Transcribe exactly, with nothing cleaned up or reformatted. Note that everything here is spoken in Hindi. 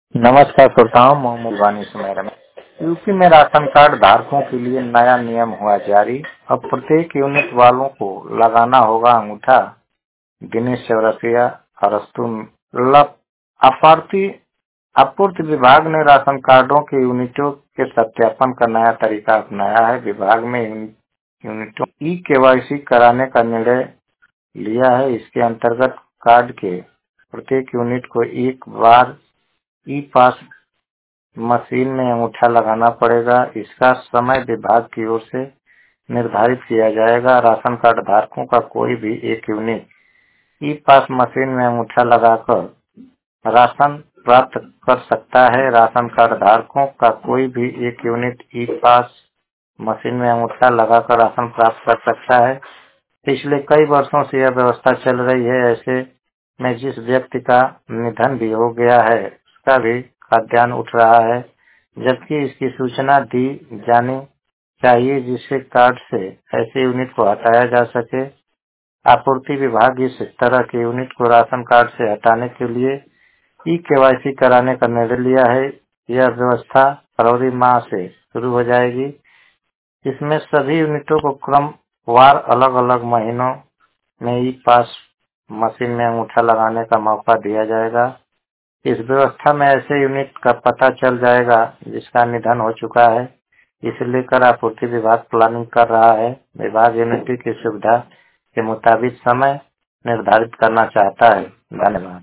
नमस्कार श्रोताओं, मोहम्मद वानी सुमेरा में यूपी में राशन कार्ड धारकों के लिए नया नियम हुआ जारी। अब प्रत्येक यूनिट वालों को लगाना होगा अंगूठा। दिनेश चौरसिया अरस्तु लप आपूर्ति आपूर्ति विभाग ने राशन कार्डों के यूनिटों के सत्यापन का नया तरीका अपनाया है। विभाग में यूनिटों ई केवाईसी कराने का निर्णय लिया है। इसके अंतर्गत कार्ड के प्रत्येक यूनिट को एक बार ई पास मशीन में अंगूठा लगाना पड़ेगा। इसका समय विभाग की ओर से निर्धारित किया जाएगा। राशन कार्ड धारकों का कोई भी एक यूनिट ई पास मशीन में अंगूठा लगाकर राशन प्राप्त कर सकता है। राशन कार्ड धारकों का कोई भी एक यूनिट ई पास मशीन में अंगूठा लगाकर राशन प्राप्त कर सकता है। पिछले कई वर्षों से यह व्यवस्था चल रही है। ऐसे में जिस व्यक्ति का निधन भी हो गया है उसका भी खाद्यान्न उठ रहा है, जबकि इसकी सूचना दी जानी चाहिए जिससे कार्ड से ऐसे यूनिट को हटाया जा सके। आपूर्ति विभाग इस तरह के यूनिट को राशन कार्ड से हटाने के लिए ई केवाईसी कराने का निर्णय लिया है। यह व्यवस्था फरवरी माह से शुरू हो जाएगी। इसमें सभी यूनिटों को क्रमवार अलग अलग महीनों में ई पास मशीन में अंगूठा लगाने का मौका दिया जाएगा। इस व्यवस्था में ऐसे यूनिट का पता चल जाएगा जिसका निधन हो चुका है। इसे लेकर आपूर्ति विभाग प्लानिंग कर रहा है। विभाग यूनिट की सुविधा के मुताबिक समय निर्धारित करना चाहता है। धन्यवाद।